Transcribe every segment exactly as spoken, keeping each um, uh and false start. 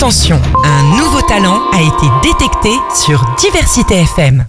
Attention, un nouveau talent a été détecté sur Diversité F M.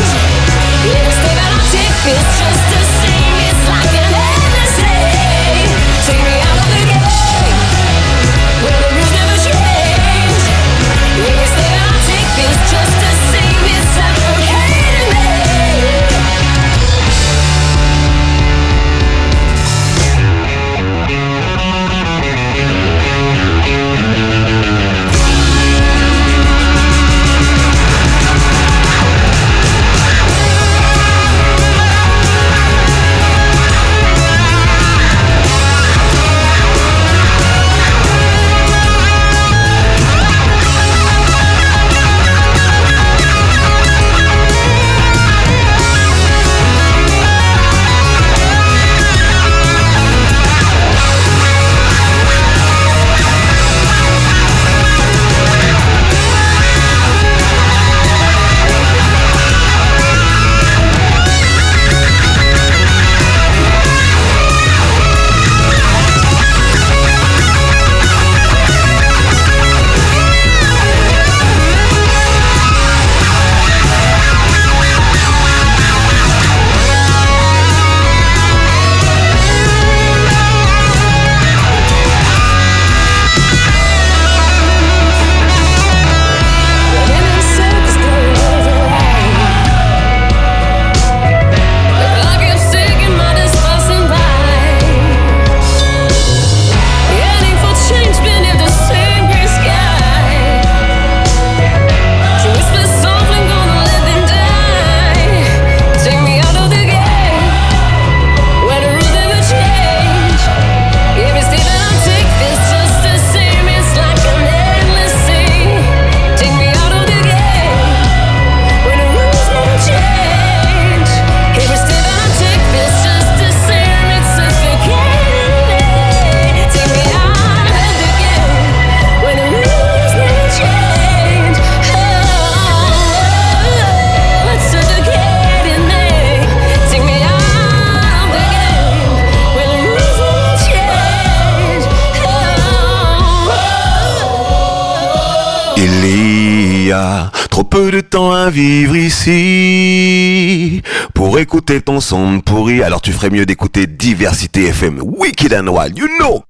It's just the same, it's like an endless day. t'as trop peu de temps à vivre ici pour écouter ton son pourri. Alors tu ferais mieux d'écouter Diversité F M. Wicked and Wild, you know.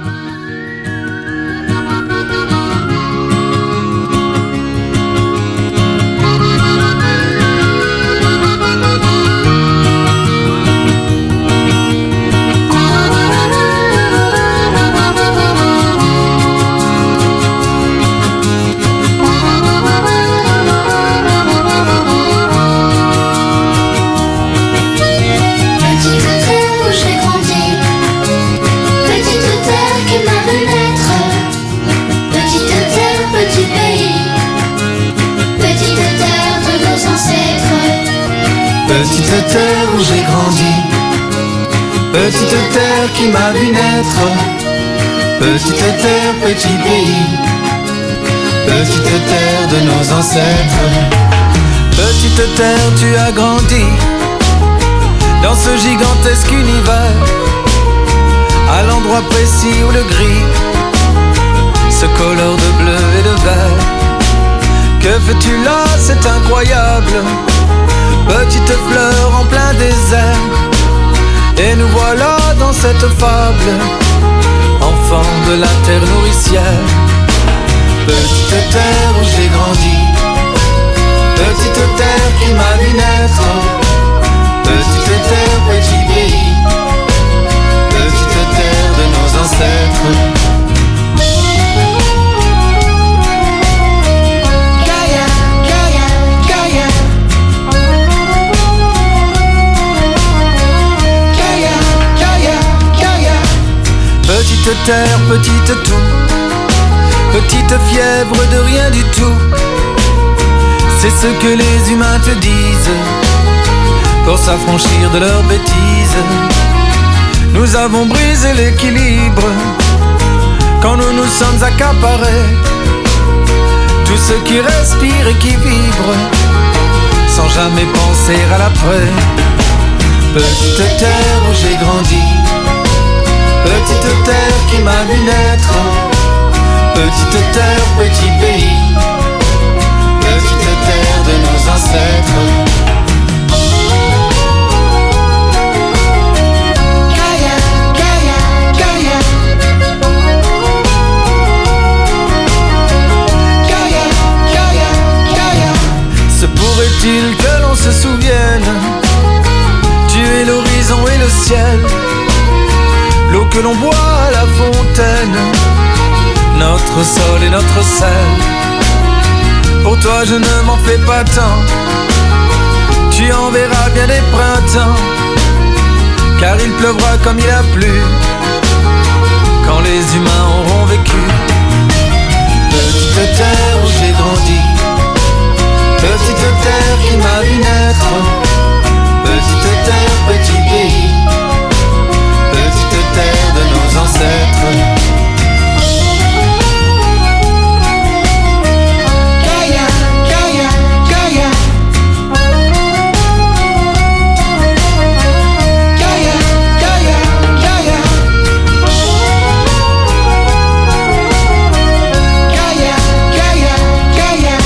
Petite terre où j'ai grandi, petite terre qui m'a vu naître. Petite terre, petit pays, petite terre de nos ancêtres. Petite terre, tu as grandi dans ce gigantesque univers, à l'endroit précis où le gris se colore de bleu et de vert. Que fais-tu là, c'est incroyable. Petite fleur en plein désert, et nous voilà dans cette fable, enfant de la terre nourricière. Petite terre où j'ai grandi, petite terre qui m'a vu naître. Petite terre, petit pays, petite terre de nos ancêtres. Petite terre, petite tout, petite fièvre de rien du tout. C'est ce que les humains te disent pour s'affranchir de leurs bêtises. Nous avons brisé l'équilibre quand nous nous sommes accaparés tout ce qui respire et qui vibre sans jamais penser à l'après. Petite terre où j'ai grandi, petite terre qui m'a vu naître. Petite terre, petit pays, petite terre de nos ancêtres. Gaïa, Gaïa, Gaïa. Gaïa, Gaïa, Gaïa. Se pourrait-il que l'on se souvienne, tu es l'horizon et le ciel, l'eau que l'on boit à la fontaine, notre sol et notre sel. Pour toi je ne m'en fais pas tant, tu en verras bien des printemps, car il pleuvra comme il a plu quand les humains auront vécu. Petite terre où j'ai grandi, petite terre qui m'a vu naître. Petite terre, petit pays, petite terre de nos ancêtres. Gaïa, Gaïa, Gaïa. Gaïa, Gaïa, Gaïa. Gaïa, Gaïa, Gaïa.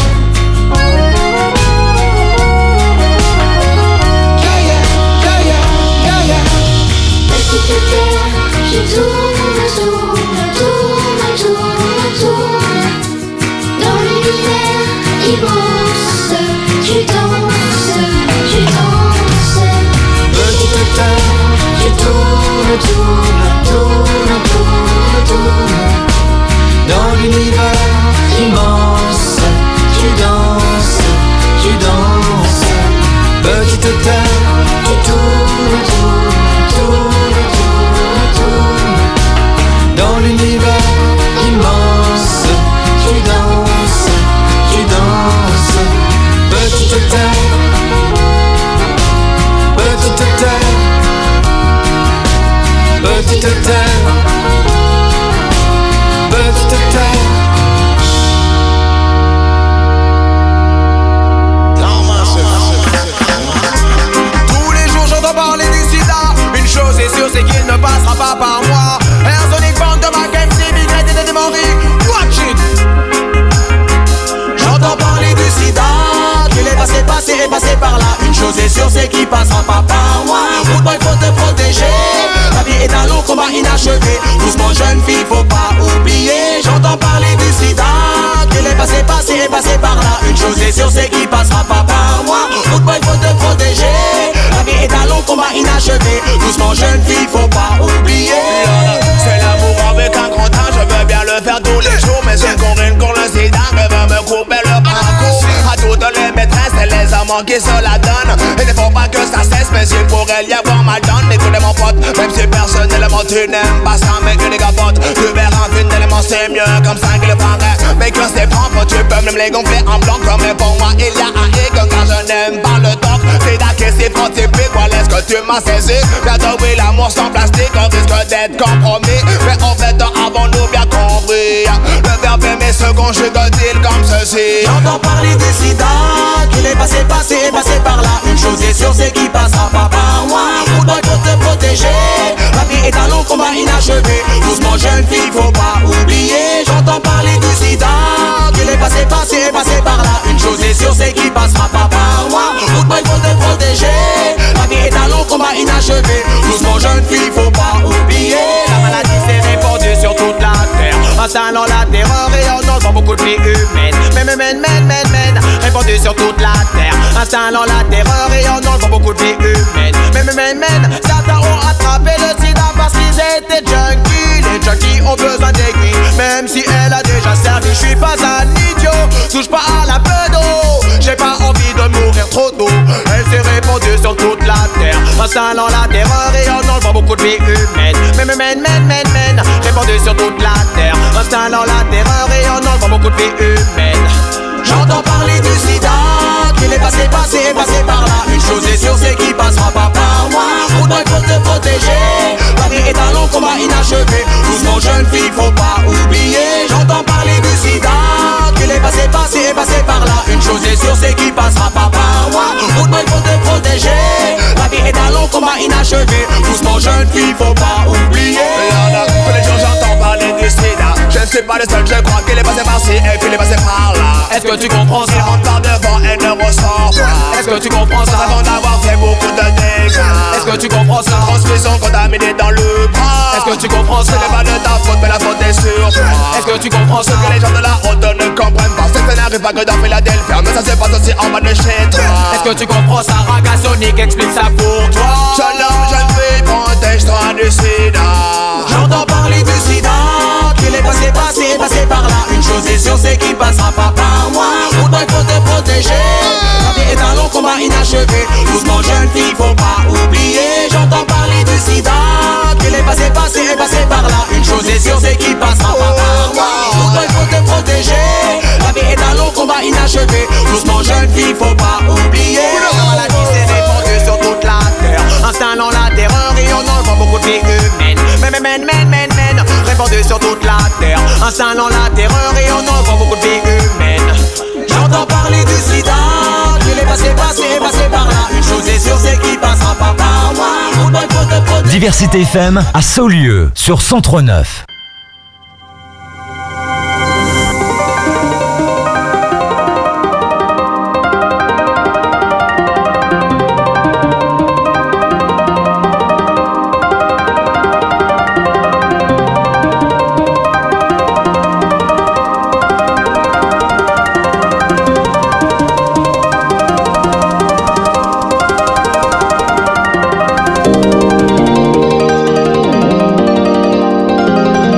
Gaïa, Gaïa, Gaïa. Petite terre, je tourne, tourne, tourne, tourne, tourne. Dans l'univers immense, tu danses, tu danses. Petite terre, je tourne, tourne, tourne, tourne, tourne. Dans l'univers immense, tu danses, tu danses. Petite terre, tu tournes, tourne, tourne, tourne, tourne. Dans l'univers immense, tu danses, tu danses. Petite terre, petite terre, petite terre, petite terre. Tous les jours j'entends parler du sida. Une chose est sûre, c'est qu'il ne passera pas par moi. Un sonic band de ma game, c'est migrette et des démories. Watch it. J'entends parler du inachevé. Doucement jeune fille, faut pas oublier. J'entends parler du sida, qu'il est passé, passé et passé par là. Une chose est sûre, c'est qu'il passera pas par moi. Good boy, faut te protéger. La vie est un long combat inachevé. Doucement jeune fille, faut pas oublier. C'est l'amour avec un grand âge, je veux bien le faire tous les jours. Mais c'est qu'on une qu'on le sida, je veux me couper le parcours. À toutes les maîtresses et les amants qui se la donnent. Il ne faut pas que ça cesse, mais il pourrait y avoir mal donne. Écoutez mon pote, même si personnellement tu n'aimes pas ça, mais que les gapotes, tu verras finalement c'est mieux comme ça qu'il paraît. Mais que c'est propre, tu peux même les gonfler en blanc. Comme pour moi il y a un hic, car je n'aime pas le top. C'est d'accord, c'est trop typique, voilà est-ce que tu m'as saisi. Bientôt oui, l'amour sans plastique, on risque d'être compromis. Mais en fait, avons-nous bien compris? Le verbe aimer se conjugue-t-il comme ceci? J'entends parler du sida, qu'il est passé, passé et passé par là. Une chose est sûre, c'est qu'il passera pas par moi. Good boy, faut te protéger. La vie est un long combat inachevé. Doucement jeune fille, faut pas oublier. J'entends parler du sida, qu'il est passé, passé et passé par là. Une chose est sûre, c'est qu'il passera pas par moi. Good boy, faut te protéger. La vie est un long combat inachevé. Doucement jeune fille, faut pas oublier. La maladie s'est répandue sur toute la terre, installant la terreur et en enlevant beaucoup de vies humaines. Men, men, men, men, men, men, répandue sur toute la terre, installant la terreur et en enlevant beaucoup de vies humaines. Men, men, men, men, certains ont attrapé le sida parce qu'ils étaient junkies. Les junkies ont besoin d'aiguilles, même si elle a déjà servi. Je suis pas un idiot, touche pas à la pedo. J'ai pas envie de mourir trop tôt. Elle s'est répandue sur toute la terre, installant la terreur et en enlevant beaucoup de vies humaines. Men, men, men, men, men, men, répandue sur toute la terre, installant la terreur et en enlevant beaucoup de vies humaines. J'entends parler du sida, qu'il est passé, passé, passé par là. Une chose est sûre, c'est qu'il passera pas par moi. Good boy, faut te protéger. La vie est un long combat inachevé. Doucement jeune fille, faut pas oublier. J'entends parler du sida, qu'il est passé, passé, passé par là. Une chose est sûre, c'est qu'il passera pas par moi. Good boy, faut te protéger. La vie est un long combat inachevé. Doucement jeune fille, faut pas oublier. Tous les jours j'entends parler du sida. Je ne suis pas le seul, je crois qu'il est passé par-ci et qu'il est passé par là. Est-ce que tu comprends ça? Il rentre par devant et ne ressort pas. Est-ce que tu comprends ça? Avant d'avoir fait beaucoup de dégâts. Est-ce que tu comprends ça? Transmission contaminée dans le bras. Est-ce que tu comprends ça? Ce n'est pas de ta faute, mais la faute est sur toi. Est-ce que tu comprends ça? Ce que les gens de la haute ne comprennent pas, c'est que ça n'arrive pas que dans Philadelphie, mais ça se passe aussi en bas de chez toi. Est-ce que tu comprends ça? Raga Sonic explique ça pour toi. Jeune homme, jeune fille, protège-toi du sida. J'entends parler du sida, qu'il est passé, passé, passé par là. Une chose est sûre, c'est qu'il passera pas par moi. Good boy, faut te protéger. La vie est un long combat inachevé. Doucement jeune fille, faut pas oublier. J'entends parler du sida, qu'il est passé, passé, passé par là. Une chose est sûre, c'est qu'il passera pas par moi. Good boy, faut te protéger. La vie est un long combat inachevé. Doucement jeune fille, faut pas oublier. La maladie s'est répandue sur toute la terre, installant la terreur et on enlevant beaucoup de vies humaines. Men, men, men, men, men, men, répandue sur toute la terre, installant la terreur et on enlevant beaucoup de vies humaines. J'entends parler du sida, qu'il est passé, passé, passé par là. Une chose est sûre, c'est qu'il passera pas par moi. Good boy, faut te protéger. Diversité F M à Saulieu sur cent trois neuf. Thank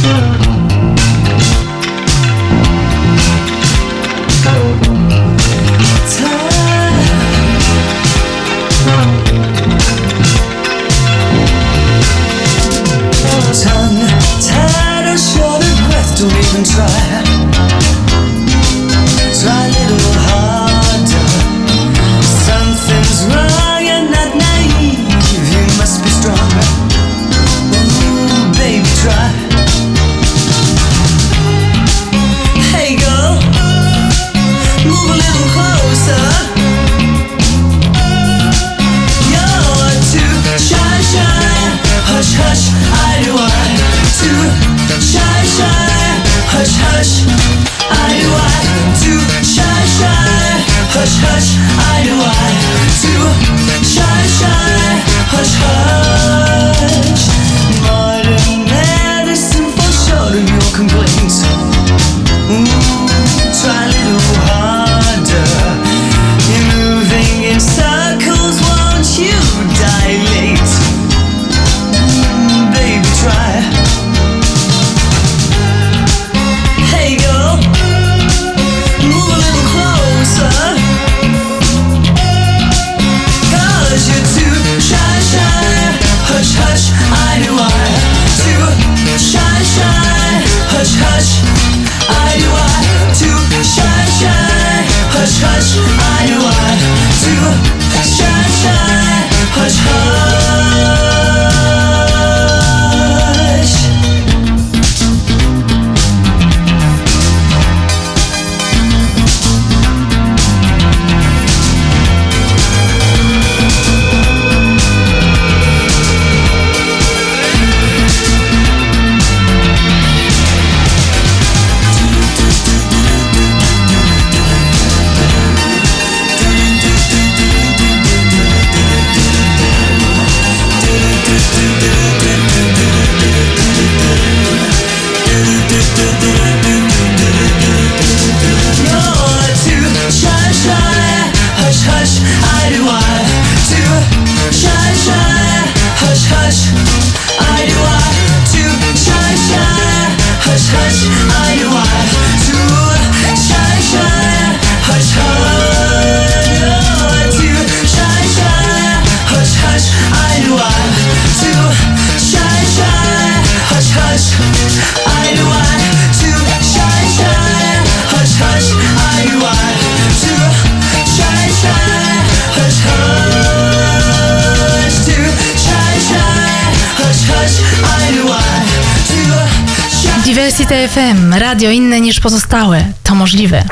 Diversity F M, radio inne niż pozostałe. To możliwe.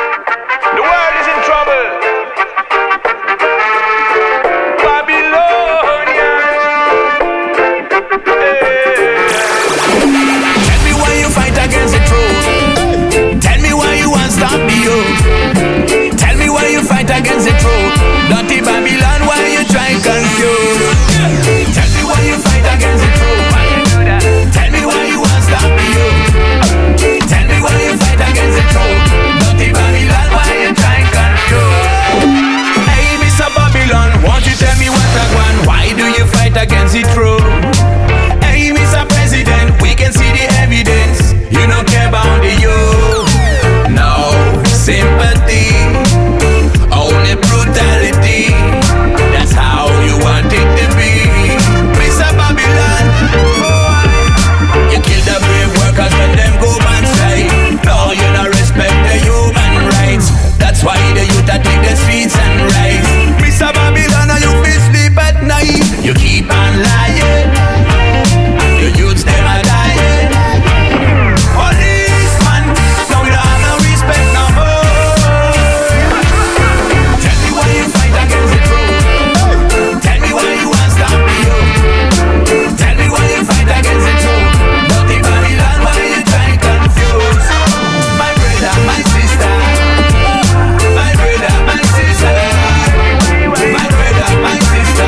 Against the truth. Hey, Mister President, we can see the evidence. You don't care about the youth. No sympathy, only brutality. That's how you want it to be. Mister Babylon, you kill the brave workers when them go and strike. No, you don't respect the human rights. That's why the youth that take the streets and rise. Mister Babylon, you feel sleep at night. You keep on lying. The youths them are dying. Policeman, now you don't have no respect no more. Tell me why you fight against the truth. Tell me why you want to stop me up. Tell me why you fight against the truth. Dirty Babylon, why you try to confuse my brother, my sister. My brother, my sister. My brother, my sister.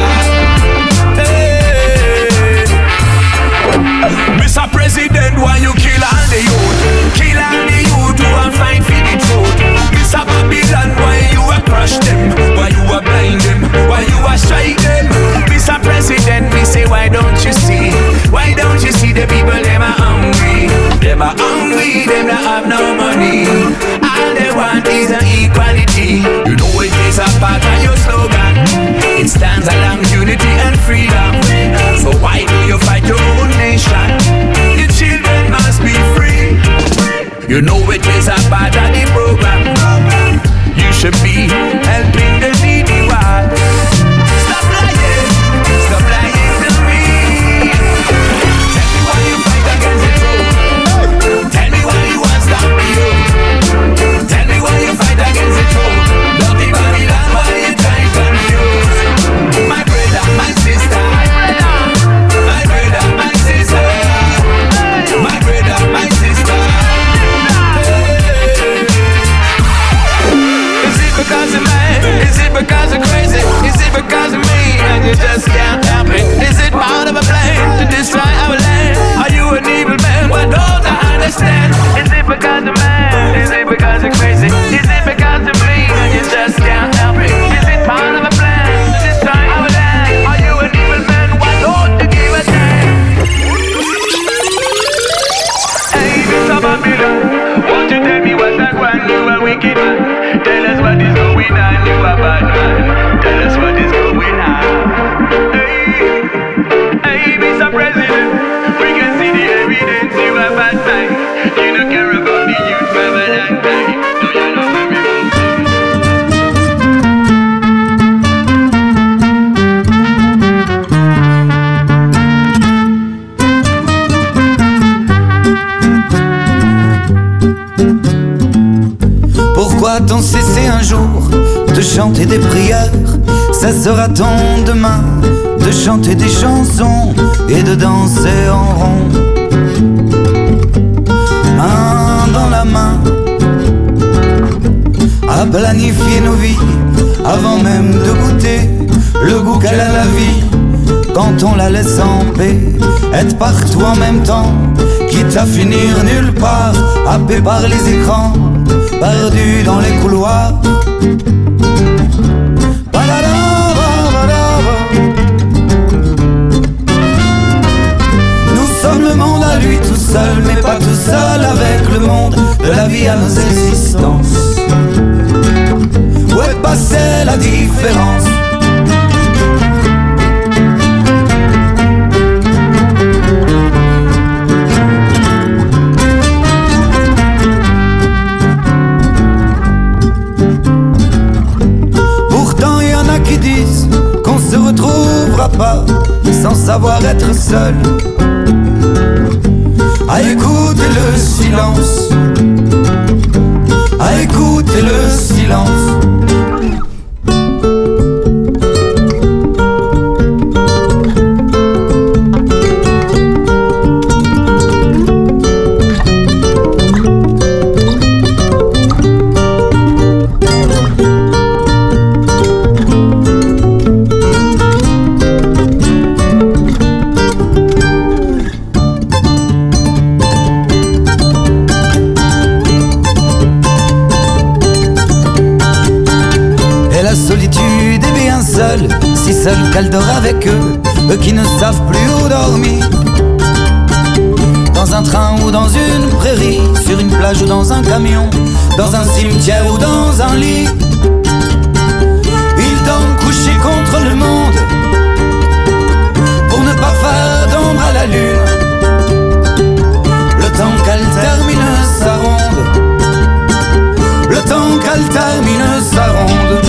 Mister President, why you kill all the youth? Kill all the youth who are fight for the truth. Mister Babylon, why you a crush them? Why you a blind them? Why you a strike them? Mister President, me say, why don't you see? Why don't you see the people them are hungry? freedom. So why do you fight your own nation? Your children must be free. You know it is a bad daddy program. You should be helping the needy one. Stop lying, stop lying to me. Tell me why you fight against the truth. Tell me why you want to stop me up. Tell me why you fight against the truth. Dirty Babylon, why you try to confuse my brother, my sister, my brother, my sister, my brother, my sister. Is it because of me? Is it because of crazy? Is it because of me? And you just can't help it. Is it part of a plan to destroy our land? Are you an evil man? But don't I understand? Is it because of me? Is it because of crazy? Is it because of me? And you just can't help it. Is it part of a plan to destroy our land? Are you an evil man? Why don't you give a damn? Hey, Mister Babylon, won't you tell me what's that one? You a wicked man. Tell us what is going on. You a bad man. Tell us what is going on. Hey, hey, Mister President, we can see the evidence. You a bad man. You don't care about the youth, brother, and day. Do you know where we go? Pourquoi t'en cesser un jour de chanter des prières? Ça sera ton demain de chanter des chansons et de danser en rond, main dans la main, à planifier nos vies avant même de goûter le goût qu'elle a la vie. Quand on la laisse en paix, être partout en même temps, quitte à finir nulle part, happé par les écrans, perdu dans les couloirs. Nous sommes le monde à lui tout seul, mais pas tout seul avec le monde de la vie à nos existences. Où est passée la différence? Qui disent qu'on se retrouvera pas sans savoir être seul, à écouter le silence, à écouter le silence. Si seul qu'elle dort avec eux, eux qui ne savent plus où dormir. Dans un train ou dans une prairie, sur une plage ou dans un camion, dans un cimetière ou dans un lit. Ils dorment couchés contre le monde, pour ne pas faire d'ombre à la lune. Le temps qu'elle termine sa ronde, le temps qu'elle termine sa ronde.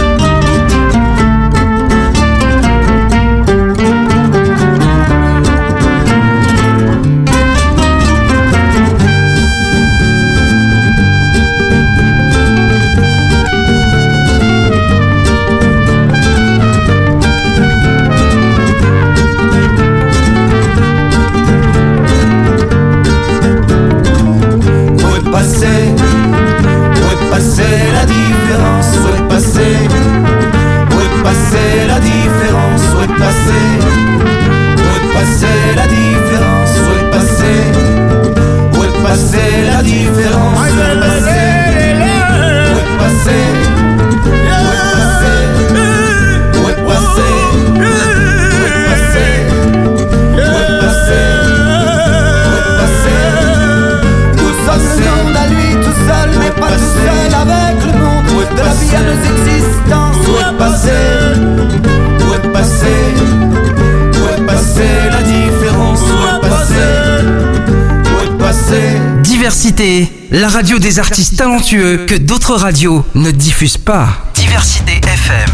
Diversité, la radio des artistes talentueux que d'autres radios ne diffusent pas. Diversité F M.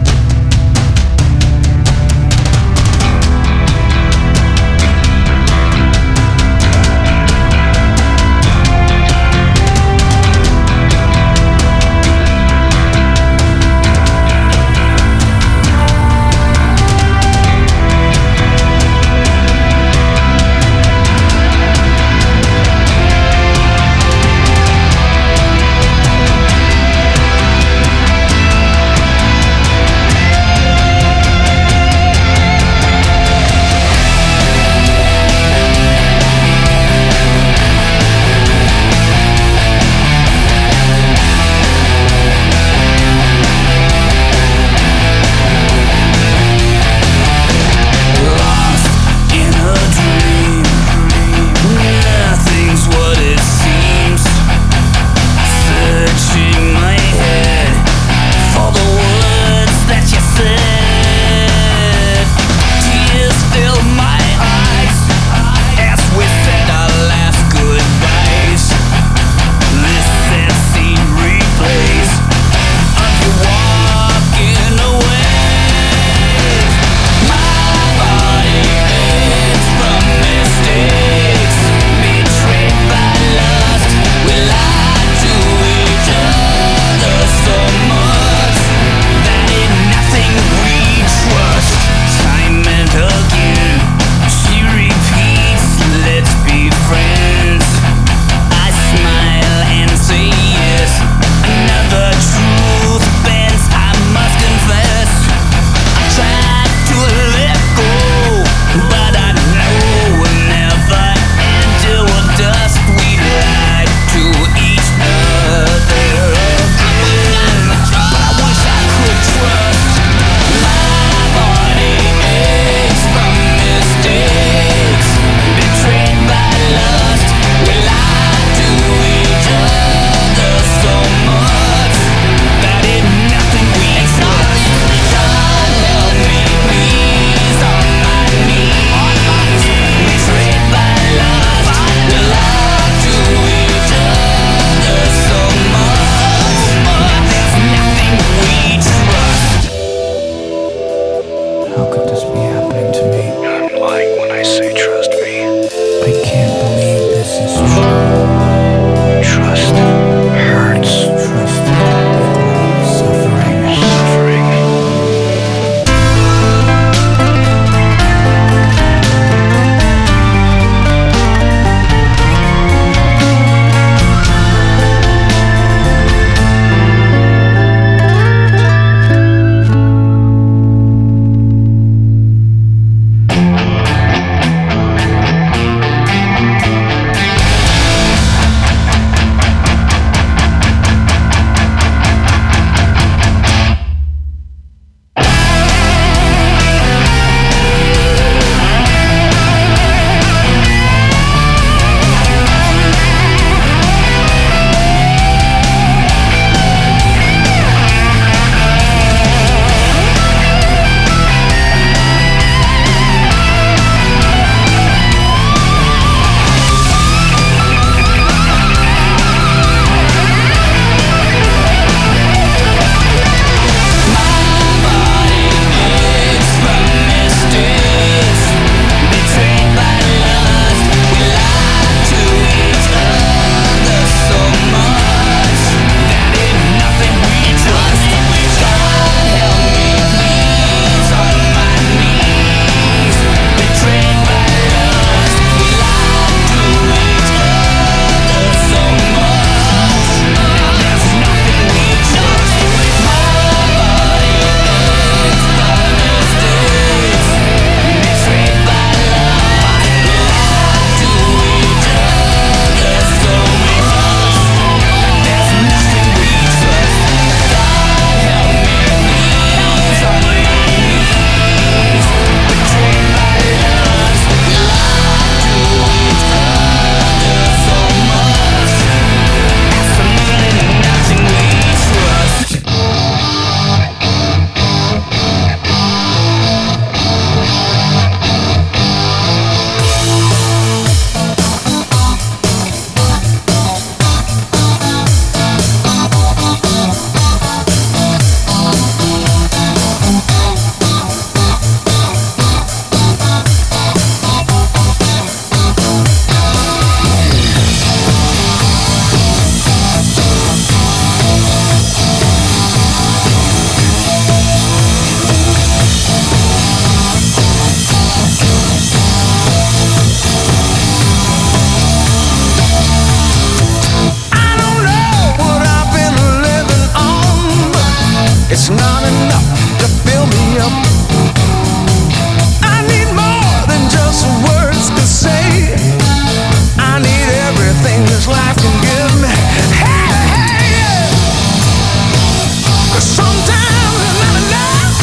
We'll be right back. it's not enough to fill me up. I need more than just words to say. I need everything this life can give me. Hey, hey, yeah. 'Cause sometimes it's not enough.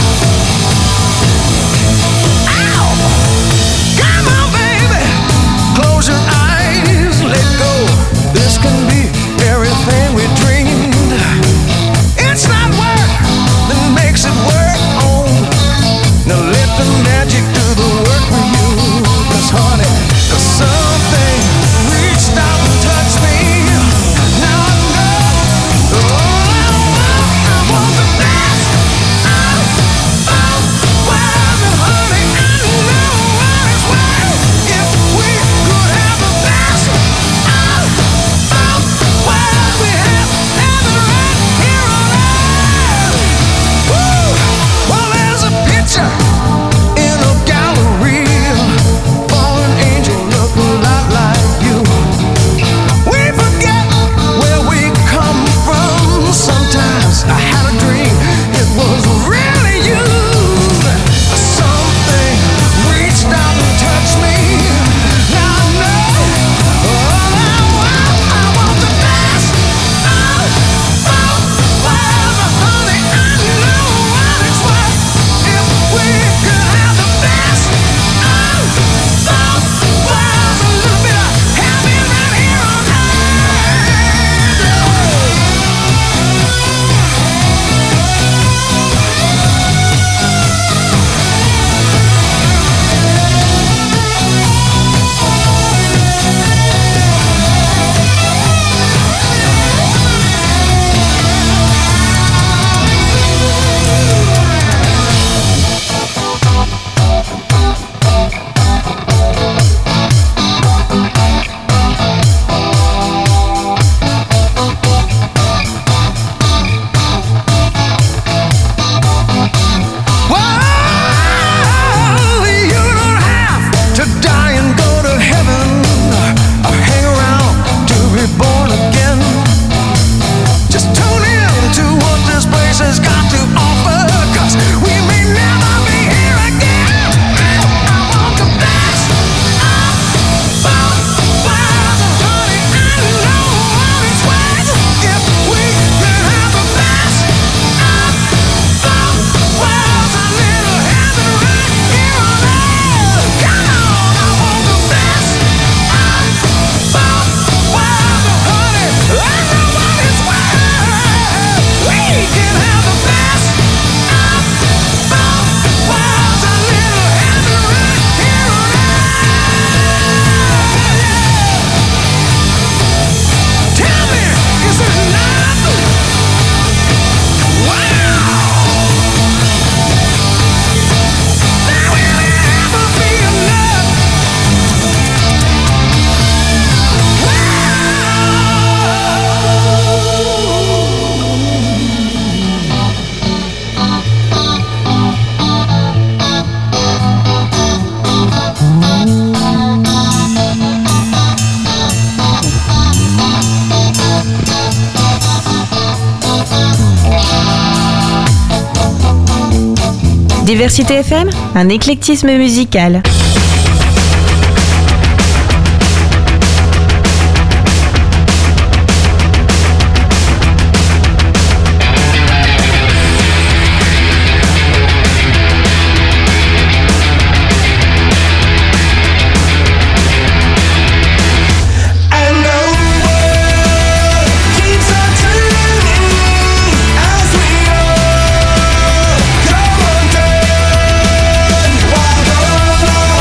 Ow! Come on, baby. Close your eyes, let go. This can be everything we dreamed. It's not work that makes it work on. Now let the magic do the work for you. 'Cause honey, 'cause something reached out and touched me. Now I know, oh, I want the best. Oh, oh, where's it, honey? I know what it's worth. If we could have the best. Oh, oh, where's we have heaven right here on earth. Woo! Well, there's a picture in a gallery. Fallen angel look a lot like you. We forget where we come from. Sometimes I had a dream it was really you. Something reached out and touched me. Now I know, oh, now I, I want the best. Oh, oh, where's the honey? I know what it's worth. If we could have the best. Oh, oh, where's a little bit of heaven right here on Well, you don't have to die and go to heaven or hang around to be born again. Just tune in to what this place has got to offer, 'cause we may never be here again. I want the best. Oh, oh, where's the honey? I know what it's worth. If we could have the best. Oh, oh, where's a little heaven right here on earth? Come on, I want the best. Oh, oh, where's the honey? I know what it's worth. We can have the best. Oh, oh, where's a little heaven right here on earth? Tell me, is it enough? Wow! There will ever be enough. Diversité F M, un éclectisme musical. And the world keeps on turning as we all go undone. While the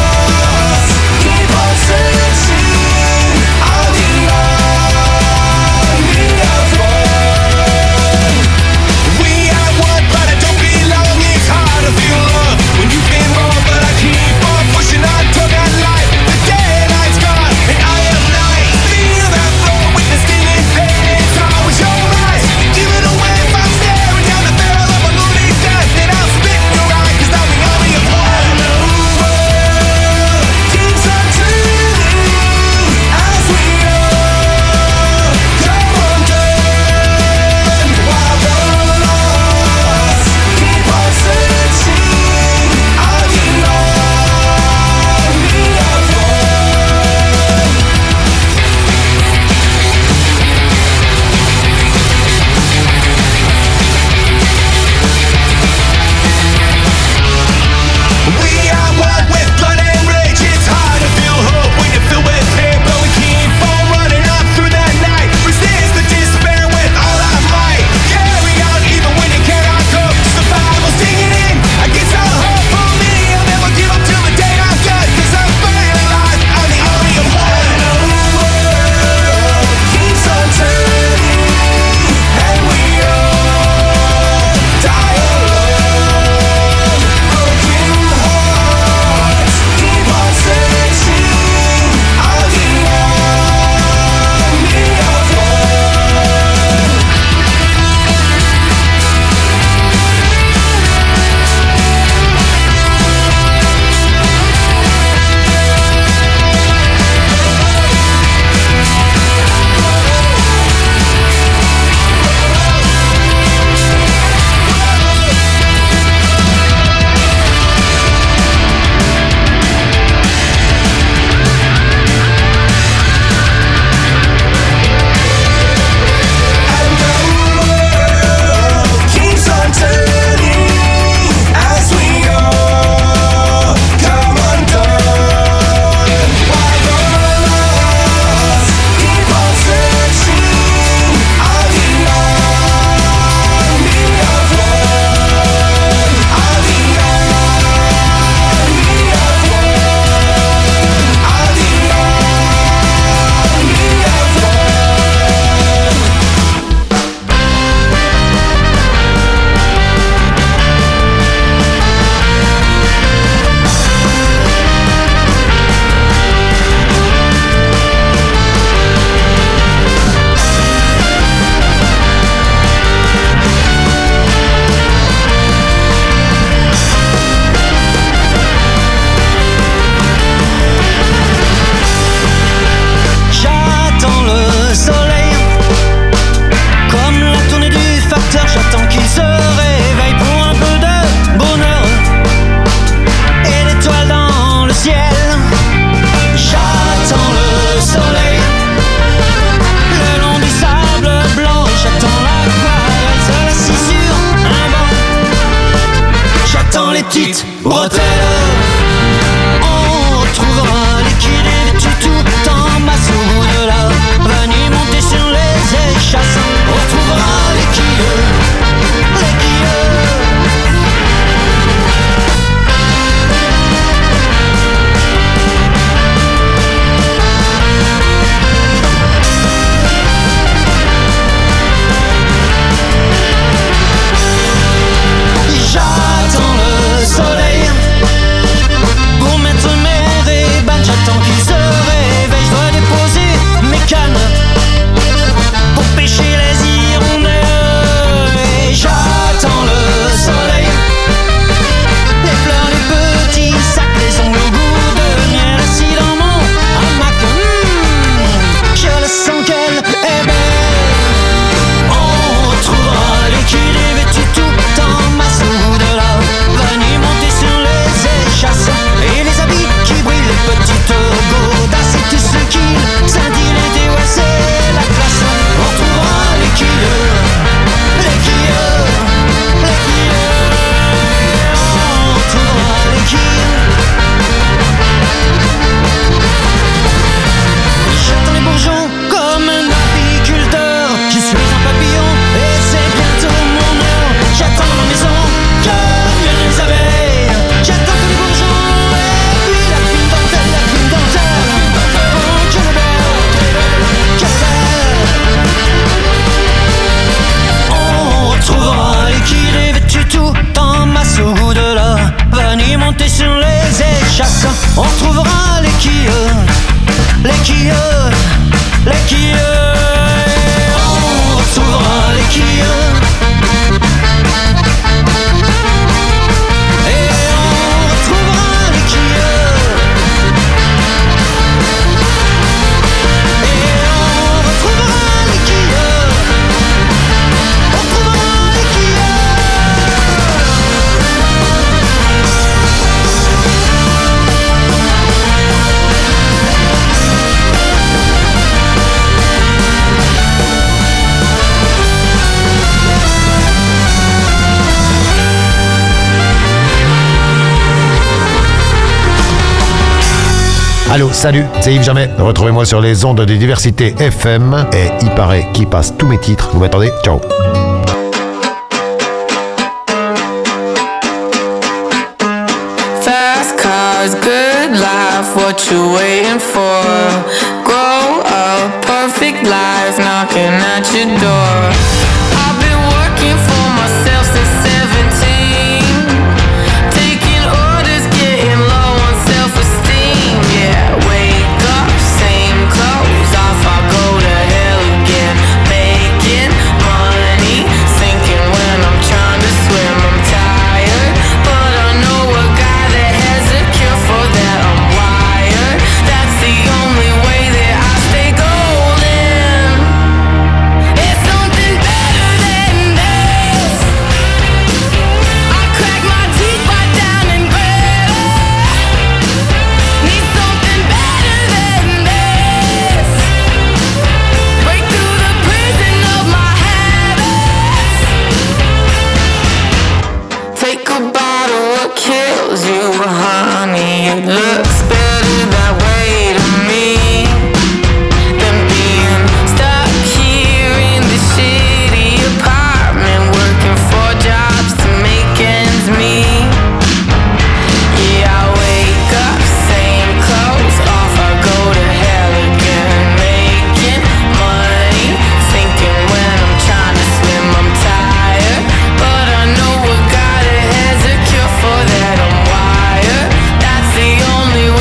petite bretelle. On retrouvera l'équilibre du tout en masse au bout de la vanille montée sur les échasses. On retrouvera les quilleux, les quilleux. J'attends le soleil pour mettre mes rébans. J'attends qu'il se réveille. Je dois déposer mes cannes pour pêcher les hirondelles. Et j'attends le soleil, les fleurs, les petits sacs, les ongles au goût de miel. Assis dans mon hamac, mmh, je le sens qu'elle est belle. On retrouvera l'équilibre du tout en masse au bout de la vanille montée sur les échasses. Et les habits qui brillent, les petites godasses et tout ce qui scintille l'été, ouais c'est la classe. On retrouvera les quilleux, les quilleux, les quilleux. On retrouvera les quilleux. J'attends les bourgeons comme un apiculteur. Je suis un papillon et c'est bientôt mon heure. J'attends dans ma maison que viennent les abeilles. J'attends que les bourgeons et puis la fine dentelle, la fine dentelle. Oh, que le belle, que belle. On retrouvera l'équilibre du tout en masse au goût de la vanille montée sur les échasses. On retrouvera les quilleux, les quilleux, les quilleux. On retrouvera les quilleux. Et on retrouvera les quilleux. Et on retrouvera les quilleux. On retrouvera les quilleux. Allô, salut, c'est Yves Jamais. Retrouvez-moi sur les ondes de Diversité F M. Et il paraît qu'il passe tous mes titres. Vous m'attendez? Ciao. Fast cars, good life, what you waiting for? Grow up, perfect life, knocking at your door. I've been working for myself since seventeen, taking orders, getting low on self-esteem. Yeah, wake up, same clothes off, I go to hell again, making money, sinking when I'm trying to swim. I'm tired, but I know a guy that has a cure for that. I'm wired, that's the only way that I stay golden. It's something better than this. I crack my teeth right down and grit. Need something better than this. Break through the prison of my habits. Take a bottle, what kills you, honey? It looks better that way to me than being stuck here in this shitty apartment, working four jobs to make ends meet. Yeah, I wake up, same clothes off, I go to hell again, making money, sinking when I'm trying to swim. I'm tired, but I know a guy that has a cure for that. I'm wired, that's the only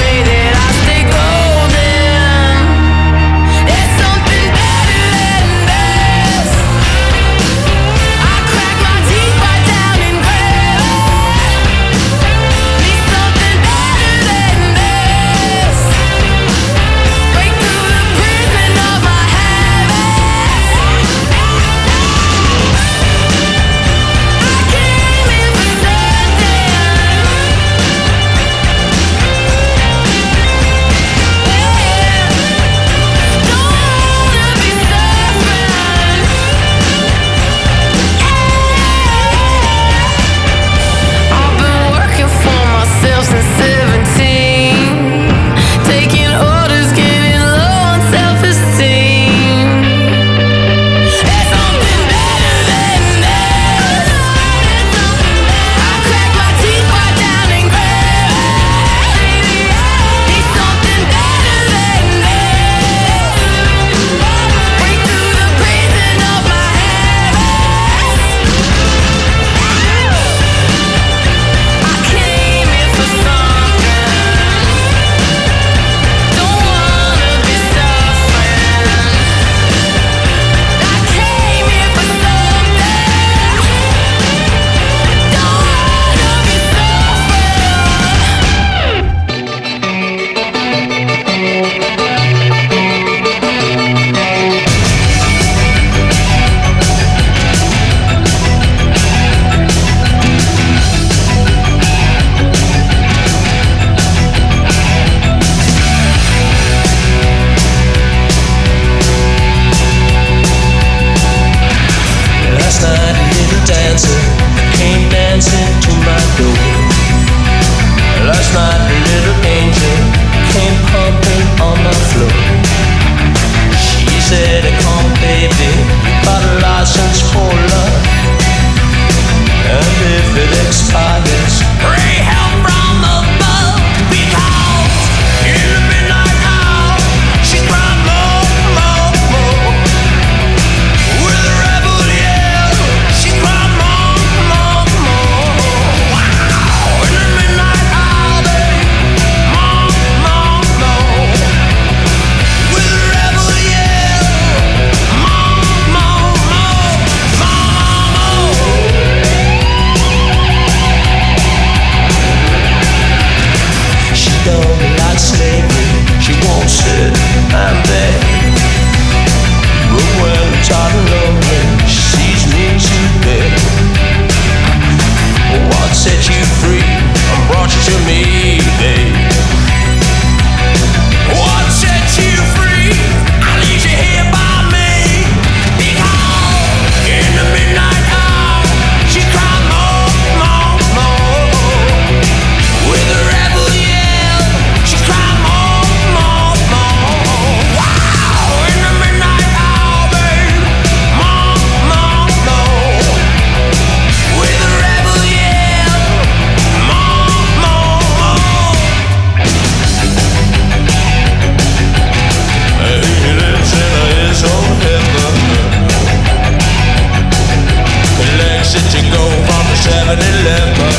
seven eleven.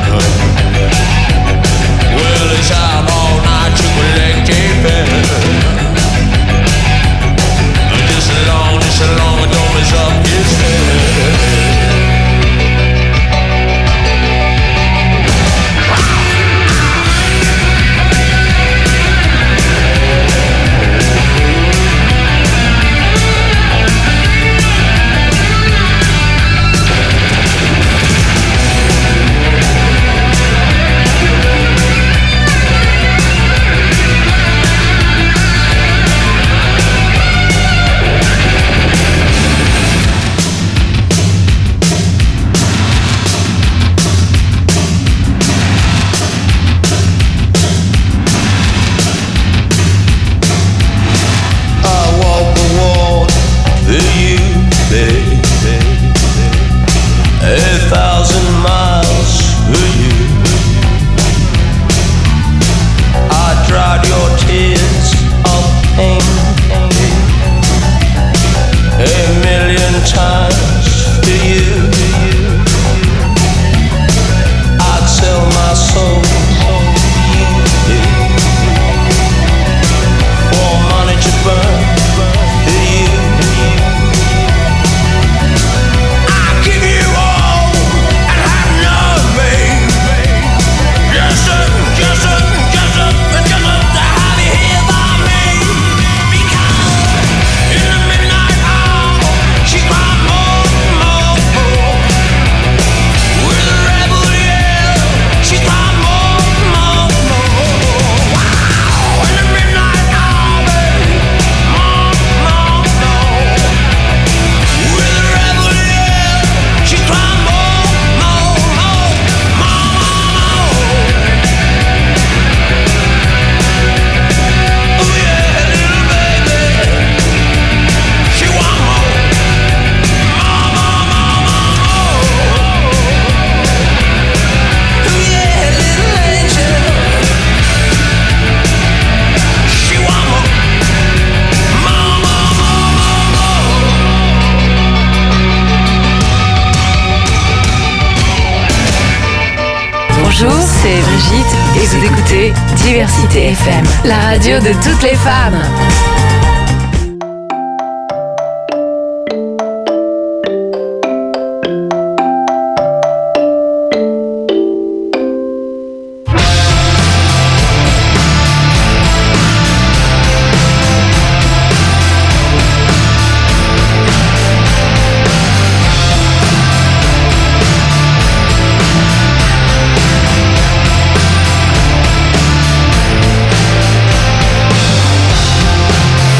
Well, it's out all night to collect a pen. Just as long, just as long as don't mess up his head. Bonjour, c'est Brigitte et vous écoutez Diversité F M, la radio de toutes les femmes. We'll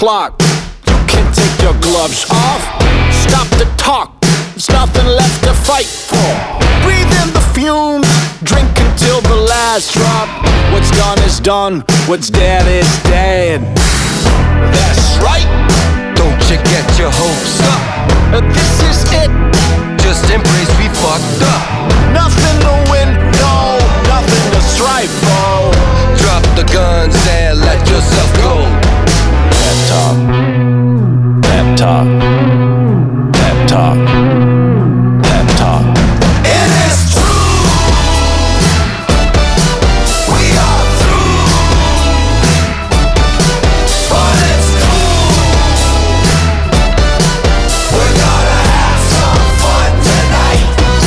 clock. You can take your gloves off. Stop the talk. There's nothing left to fight for. Breathe in the fumes. Drink until the last drop. What's done is done. What's dead is dead. That's right. Don't you get your hopes up. This is it. Just embrace we fucked up. Nothing to win, no. Nothing to strive for. Drop the guns and let yourself go. Pep talk. Pep talk. Pep talk. Pep talk. It is true. We are through. But it's cool. We're gonna have some fun tonight.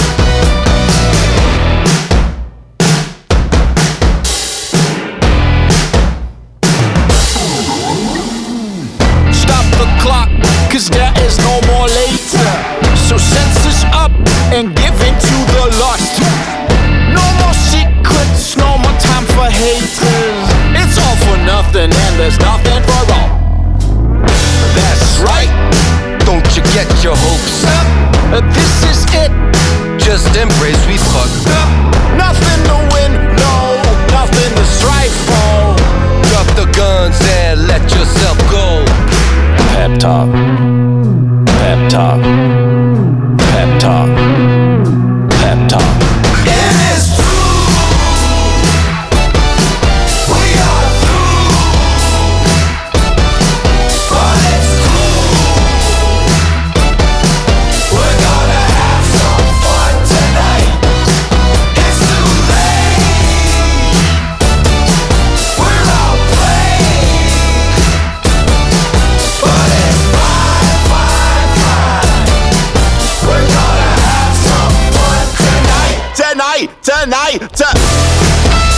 Stop the clock, cause there is no more later. So senses up and give in to the lust. No more secrets, no more time for haters. It's all for nothing and there's nothing for all. That's right. Don't you get your hopes up. This is it. Just embrace we fucked up. Nothing to win, no. Nothing to strive for. Drop the guns and let yourself go. Pep talk. Pep talk. Pep talk. Pep talk. It is true. We are through. But it's cool. We're gonna have some fun tonight. It's too late. We're all playing. But it's fine, fine, fine. We're gonna have some fun tonight. Tonight, tonight, tonight.